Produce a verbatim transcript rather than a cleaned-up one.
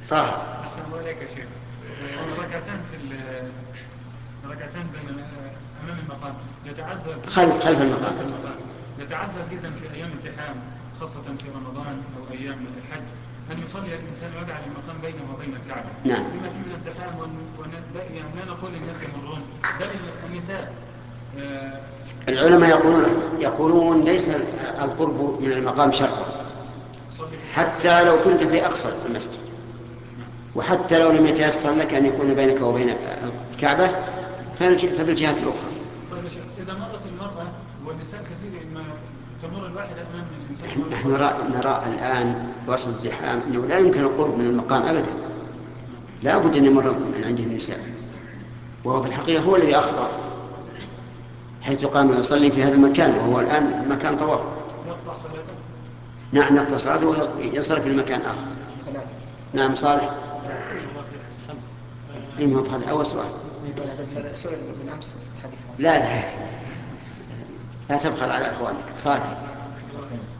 طاهر. أحسن الله عليك يا شيخ. ركعتان في ال- ركعتان بين أمام المقام يتعذر خلف خلف المقام. خلف المقام يتعذر جدا في أيام الزحام، خاصة في رمضان أو أيام الحج، أن يصلي الإنسان ويجعل المقام بينه وبين الكعبة. نعم. بما فيه من الزحام، يعني لا نقول الناس يمرون، بل النساء. آه، العلماء يقولون يقولون ليس القرب من المقام شرطا، حتى لو كنت في أقصى المسجد، وحتى لو لم يتيسر لك أن يكون بينك وبين الكعبة فبالجهة الأخرى. طيب يا شيخ، إذا مرت المرأة والنساء كثير ما تمر الواحدة أمام الإنسان، نحن نرى, نرى الآن وسط الزحام أنه لا يمكن القرب من المقام أبدا، لا بد أن يمر من عنده النساء، وهو في الحقيقة هو الذي أخطأ حيث قام يصلي في هذا المكان وهو الآن مكان طواف. يقطع صلاته. نعم، يقطع صلاته ويصرف في مكان آخر. نعم صالح. خمسة. اي ما هو هذا اول سؤال. بس سؤال من امس الحديث. لا لا لا تبخل على اخوانك. صالح.